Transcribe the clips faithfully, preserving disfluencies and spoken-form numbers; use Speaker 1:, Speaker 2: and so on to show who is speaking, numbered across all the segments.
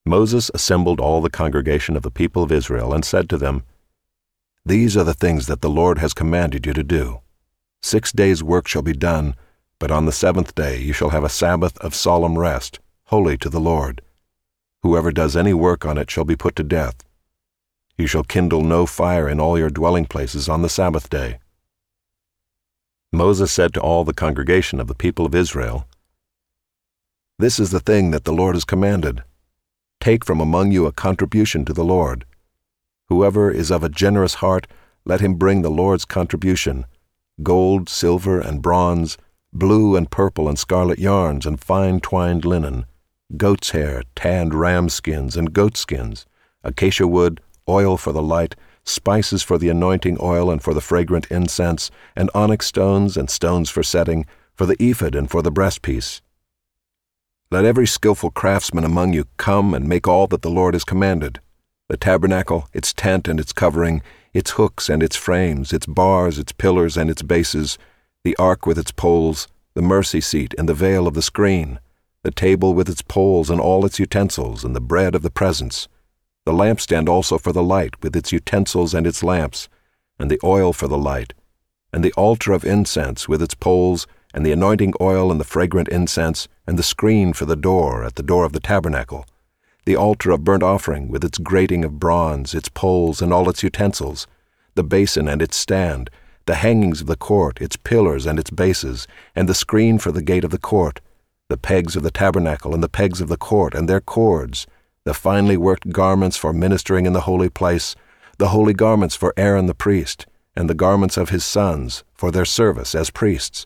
Speaker 1: Moses assembled all the congregation of the people of Israel and said to them, "These are the things that the Lord has commanded you to do. Six days' work shall be done, but on the seventh day you shall have a Sabbath of solemn rest, holy to the Lord. Whoever does any work on it shall be put to death. You shall kindle no fire in all your dwelling places on the Sabbath day." Moses said to all the congregation of the people of Israel, "This is the thing that the Lord has commanded. Take from among you a contribution to the Lord. Whoever is of a generous heart, let him bring the Lord's contribution, gold, silver, and bronze, blue and purple and scarlet yarns, and fine twined linen, goat's hair, tanned ram skins and goat skins, acacia wood, oil for the light, spices for the anointing oil and for the fragrant incense, and onyx stones and stones for setting, for the ephod and for the breastpiece. Let every skillful craftsman among you come and make all that the Lord has commanded: the tabernacle, its tent and its covering, its hooks and its frames, its bars, its pillars and its bases, the ark with its poles, the mercy seat and the veil of the screen, the table with its poles and all its utensils, and the bread of the presence, the lampstand also for the light with its utensils and its lamps, and the oil for the light, and the altar of incense with its poles, and the anointing oil and the fragrant incense, and the screen for the door at the door of the tabernacle, the altar of burnt offering with its grating of bronze, its poles and all its utensils, the basin and its stand, the hangings of the court, its pillars and its bases, and the screen for the gate of the court, the pegs of the tabernacle and the pegs of the court and their cords, the finely worked garments for ministering in the holy place, the holy garments for Aaron the priest, and the garments of his sons for their service as priests."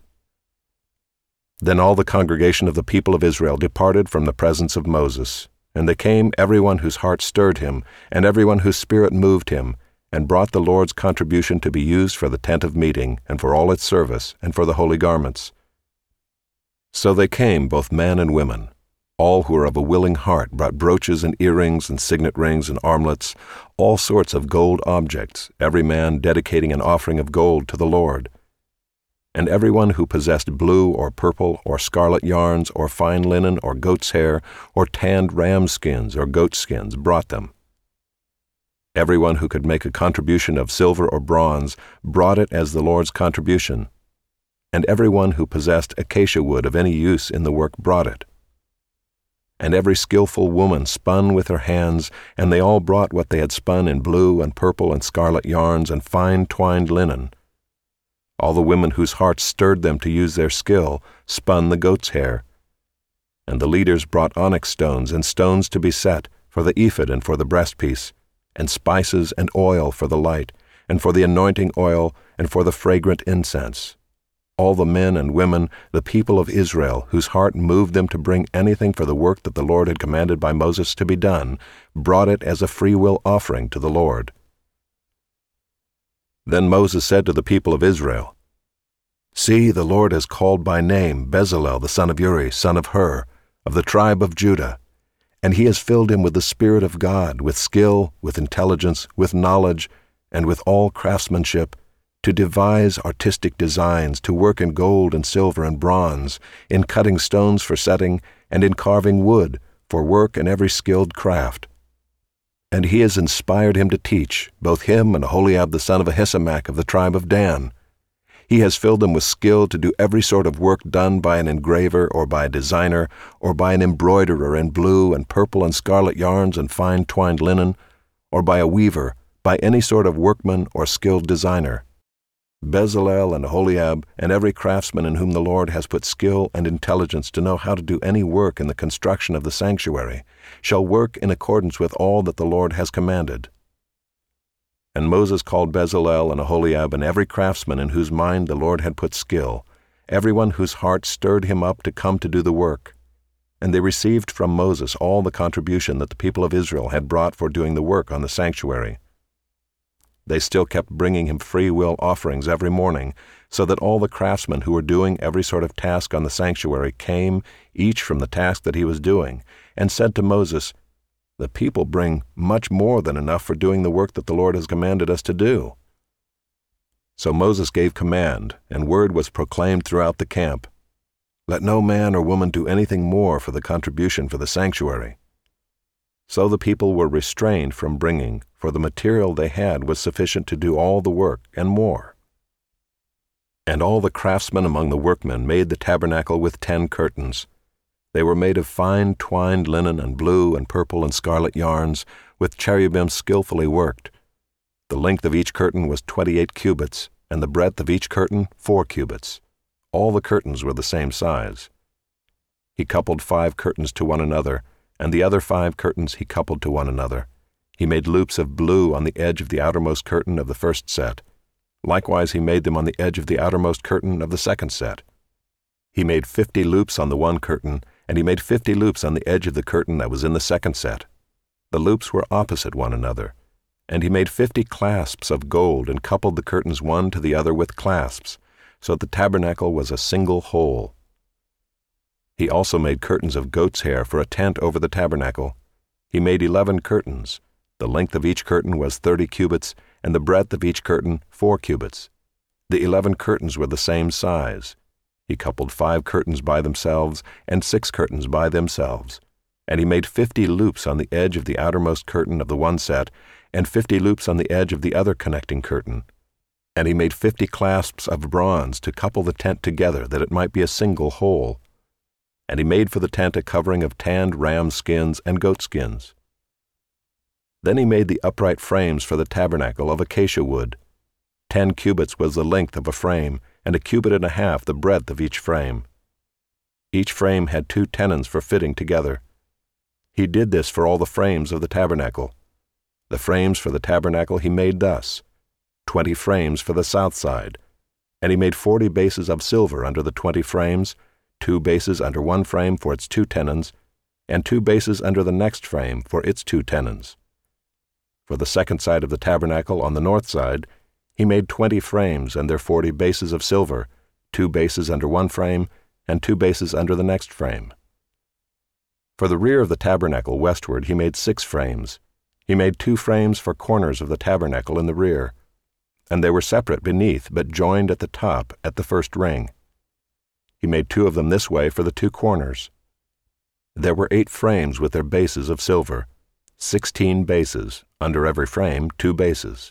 Speaker 1: Then all the congregation of the people of Israel departed from the presence of Moses, and they came, everyone whose heart stirred him, and everyone whose spirit moved him, and brought the Lord's contribution to be used for the tent of meeting, and for all its service, and for the holy garments. So they came, both men and women. All who were of a willing heart brought brooches and earrings and signet rings and armlets, all sorts of gold objects, every man dedicating an offering of gold to the Lord. And everyone who possessed blue or purple or scarlet yarns or fine linen or goat's hair or tanned ram skins or goat skins brought them. Everyone who could make a contribution of silver or bronze brought it as the Lord's contribution, and everyone who possessed acacia wood of any use in the work brought it. And every skillful woman spun with her hands, and they all brought what they had spun in blue and purple and scarlet yarns and fine twined linen. All the women whose hearts stirred them to use their skill spun the goat's hair. And the leaders brought onyx stones and stones to be set for the ephod and for the breastpiece, and spices and oil for the light, and for the anointing oil, and for the fragrant incense. All the men and women, the people of Israel, whose heart moved them to bring anything for the work that the Lord had commanded by Moses to be done, brought it as a freewill offering to the Lord. Then Moses said to the people of Israel, "See, the Lord has called by name Bezalel the son of Uri, son of Hur, of the tribe of Judah, and he has filled him with the Spirit of God, with skill, with intelligence, with knowledge, and with all craftsmanship, to devise artistic designs, to work in gold and silver and bronze, in cutting stones for setting, and in carving wood, for work in every skilled craft. And he has inspired him to teach, both him and Aholiab the son of Ahisamach of the tribe of Dan. He has filled him with skill to do every sort of work done by an engraver or by a designer or by an embroiderer in blue and purple and scarlet yarns and fine twined linen, or by a weaver, by any sort of workman or skilled designer. Bezalel and Aholiab and every craftsman in whom the Lord has put skill and intelligence to know how to do any work in the construction of the sanctuary shall work in accordance with all that the Lord has commanded." And Moses called Bezalel and Aholiab and every craftsman in whose mind the Lord had put skill, everyone whose heart stirred him up to come to do the work. And they received from Moses all the contribution that the people of Israel had brought for doing the work on the sanctuary. They still kept bringing him free will offerings every morning, so that all the craftsmen who were doing every sort of task on the sanctuary came, each from the task that he was doing, and said to Moses, "The people bring much more than enough for doing the work that the Lord has commanded us to do." So Moses gave command, and word was proclaimed throughout the camp, "Let no man or woman do anything more for the contribution for the sanctuary." So the people were restrained from bringing, for the material they had was sufficient to do all the work and more. And all the craftsmen among the workmen made the tabernacle with ten curtains. They were made of fine twined linen and blue and purple and scarlet yarns, with cherubim skillfully worked. The length of each curtain was twenty-eight cubits, and the breadth of each curtain four cubits. All the curtains were the same size. He coupled five curtains to one another, and the other five curtains he coupled to one another. He made loops of blue on the edge of the outermost curtain of the first set. Likewise he made them on the edge of the outermost curtain of the second set. He made fifty loops on the one curtain, and he made fifty loops on the edge of the curtain that was in the second set. The loops were opposite one another. And he made fifty clasps of gold and coupled the curtains one to the other with clasps, so that the tabernacle was a single whole. He also made curtains of goat's hair for a tent over the tabernacle. He made eleven curtains. The length of each curtain was thirty cubits, and the breadth of each curtain four cubits. The eleven curtains were the same size. He coupled five curtains by themselves, and six curtains by themselves. And he made fifty loops on the edge of the outermost curtain of the one set, and fifty loops on the edge of the other connecting curtain. And he made fifty clasps of bronze to couple the tent together, that it might be a single whole. And he made for the tent a covering of tanned ram skins and goat skins. Then he made the upright frames for the tabernacle of acacia wood. Ten cubits was the length of a frame, and a cubit and a half the breadth of each frame. Each frame had two tenons for fitting together. He did this for all the frames of the tabernacle. The frames for the tabernacle he made thus: twenty frames for the south side, and he made forty bases of silver under the twenty frames, two bases under one frame for its two tenons, and two bases under the next frame for its two tenons. For the second side of the tabernacle on the north side, he made twenty frames and their forty bases of silver, two bases under one frame, and two bases under the next frame. For the rear of the tabernacle westward he made six frames. He made two frames for corners of the tabernacle in the rear, and they were separate beneath, but joined at the top at the first ring. He made two of them this way for the two corners. There were eight frames with their bases of silver, sixteen bases, under every frame two bases.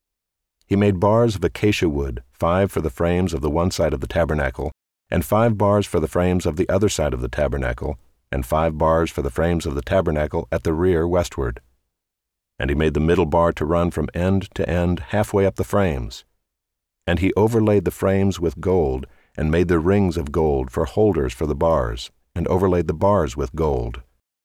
Speaker 1: He made bars of acacia wood, five for the frames of the one side of the tabernacle, and five bars for the frames of the other side of the tabernacle, and five bars for the frames of the tabernacle at the rear westward. And he made the middle bar to run from end to end halfway up the frames. And he overlaid the frames with gold, and made the rings of gold for holders for the bars, and overlaid the bars with gold.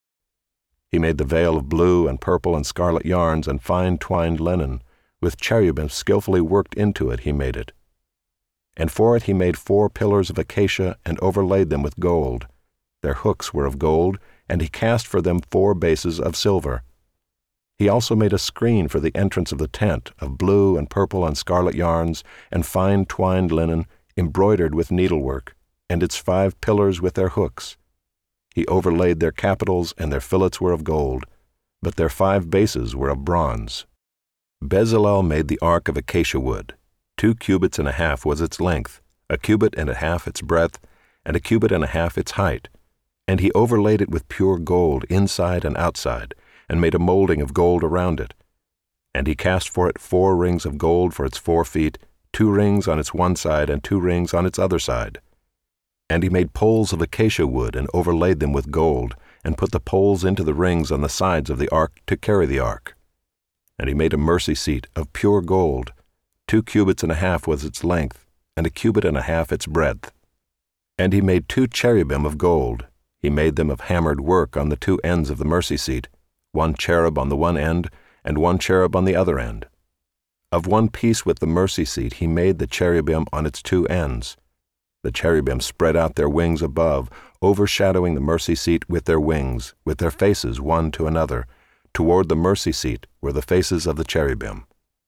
Speaker 1: He made the veil of blue and purple and scarlet yarns and fine twined linen, with cherubim skillfully worked into it he made it. And for it he made four pillars of acacia and overlaid them with gold. Their hooks were of gold, and he cast for them four bases of silver. He also made a screen for the entrance of the tent of blue and purple and scarlet yarns and fine twined linen, embroidered with needlework, and its five pillars with their hooks. He overlaid their capitals, and their fillets were of gold, but their five bases were of bronze. Bezalel made the ark of acacia wood. Two cubits and a half was its length, a cubit and a half its breadth, and a cubit and a half its height. And he overlaid it with pure gold inside and outside, and made a molding of gold around it. And he cast for it four rings of gold for its four feet, two rings on its one side and two rings on its other side. And he made poles of acacia wood and overlaid them with gold, and put the poles into the rings on the sides of the ark to carry the ark. And he made a mercy seat of pure gold. Two cubits and a half was its length, and a cubit and a half its breadth. And he made two cherubim of gold. He made them of hammered work on the two ends of the mercy seat, one cherub on the one end, and one cherub on the other end. Of one piece with the mercy seat he made the cherubim on its two ends. The cherubim spread out their wings above, overshadowing the mercy seat with their wings, with their faces one to another. Toward the mercy seat were the faces of the cherubim.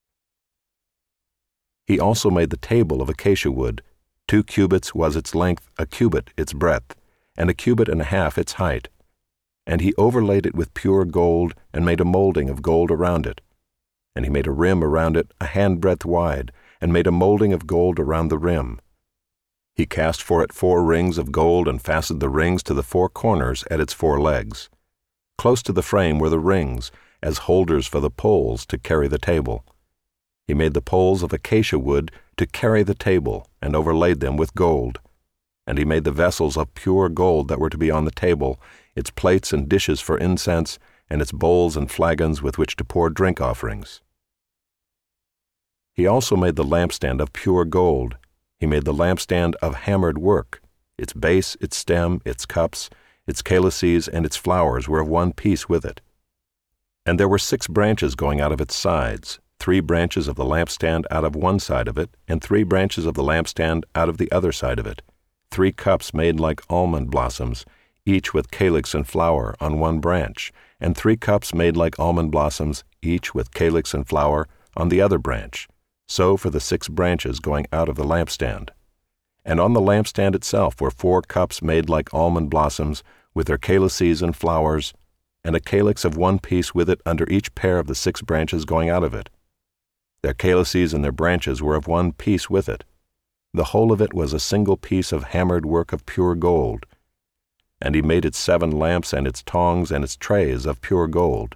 Speaker 1: He also made the table of acacia wood. Two cubits was its length, a cubit its breadth, and a cubit and a half its height. And he overlaid it with pure gold, and made a molding of gold around it. And he made a rim around it a handbreadth wide, and made a molding of gold around the rim. He cast for it four rings of gold, and fastened the rings to the four corners at its four legs. Close to the frame were the rings, as holders for the poles to carry the table. He made the poles of acacia wood to carry the table, and overlaid them with gold. And he made the vessels of pure gold that were to be on the table, its plates and dishes for incense, and its bowls and flagons with which to pour drink offerings. He also made the lampstand of pure gold. He made the lampstand of hammered work. Its base, its stem, its cups, its calices, and its flowers were of one piece with it. And there were six branches going out of its sides, three branches of the lampstand out of one side of it, and three branches of the lampstand out of the other side of it, three cups made like almond blossoms, each with calyx and flower on one branch, and three cups made like almond blossoms, each with calyx and flower on the other branch, so for the six branches going out of the lampstand. And on the lampstand itself were four cups made like almond blossoms, with their calices and flowers, and a calyx of one piece with it under each pair of the six branches going out of it. Their calices and their branches were of one piece with it. The whole of it was a single piece of hammered work of pure gold. And he made its seven lamps and its tongs and its trays of pure gold.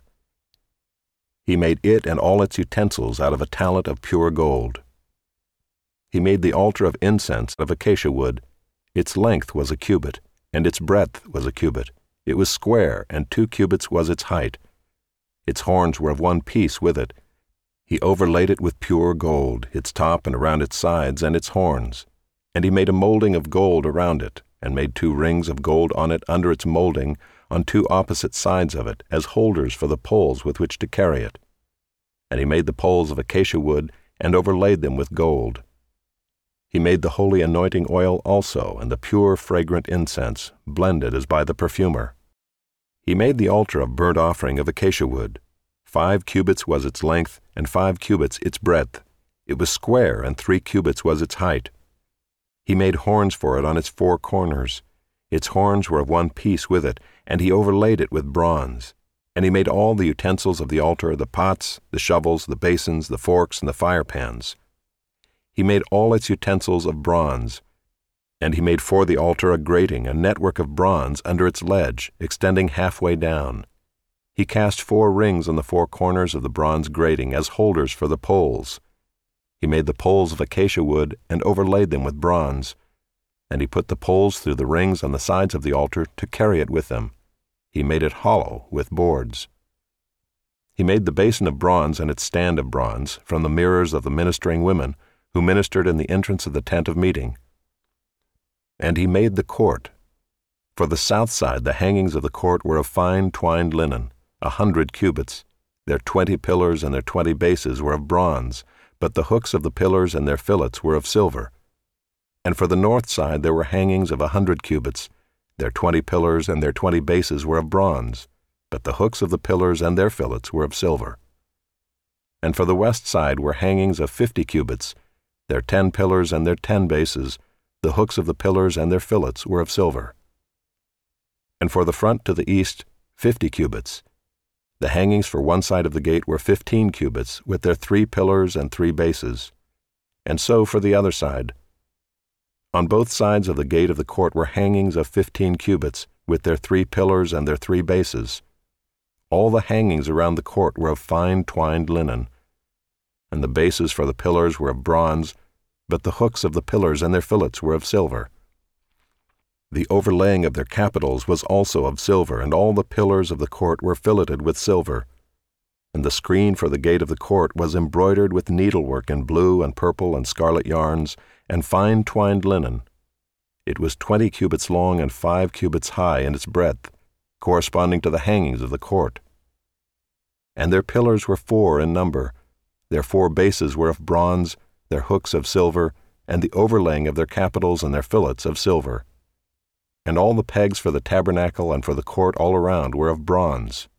Speaker 1: He made it and all its utensils out of a talent of pure gold. He made the altar of incense of acacia wood. Its length was a cubit, and its breadth was a cubit. It was square, and two cubits was its height. Its horns were of one piece with it. He overlaid it with pure gold, its top and around its sides and its horns. And he made a molding of gold around it, and made two rings of gold on it under its molding, on two opposite sides of it, as holders for the poles with which to carry it. And he made the poles of acacia wood, and overlaid them with gold. He made the holy anointing oil also, and the pure fragrant incense, blended as by the perfumer. He made the altar of burnt offering of acacia wood. Five cubits was its length, and five cubits its breadth. It was square, and three cubits was its height. He made horns for it on its four corners. Its horns were of one piece with it, and he overlaid it with bronze. And he made all the utensils of the altar, the pots, the shovels, the basins, the forks, and the firepans. He made all its utensils of bronze. And he made for the altar a grating, a network of bronze under its ledge, extending halfway down. He cast four rings on the four corners of the bronze grating as holders for the poles. He made the poles of acacia wood and overlaid them with bronze. And he put the poles through the rings on the sides of the altar to carry it with them. He made it hollow with boards. He made the basin of bronze and its stand of bronze from the mirrors of the ministering women who ministered in the entrance of the tent of meeting. And he made the court. For the south side the hangings of the court were of fine twined linen, a hundred cubits. Their twenty pillars and their twenty bases were of bronze, but the hooks of the pillars and their fillets were of silver. And for the north side there were hangings of a hundred cubits. Their twenty pillars and their twenty bases were of bronze, but the hooks of the pillars and their fillets were of silver. And for the west side were hangings of fifty cubits. Their ten pillars and their ten bases, the hooks of the pillars and their fillets were of silver. And for the front to the east, fifty cubits. The hangings for one side of the gate were fifteen cubits, with their three pillars and three bases. And so for the other side. On both sides of the gate of the court were hangings of fifteen cubits, with their three pillars and their three bases. All the hangings around the court were of fine twined linen. And the bases for the pillars were of bronze, but the hooks of the pillars and their fillets were of silver. The overlaying of their capitals was also of silver, and all the pillars of the court were filleted with silver. And the screen for the gate of the court was embroidered with needlework in blue and purple and scarlet yarns, and fine twined linen. It was twenty cubits long and five cubits high in its breadth, corresponding to the hangings of the court. And their pillars were four in number. Their four bases were of bronze, their hooks of silver, and the overlaying of their capitals and their fillets of silver. And all the pegs for the tabernacle and for the court all around were of bronze.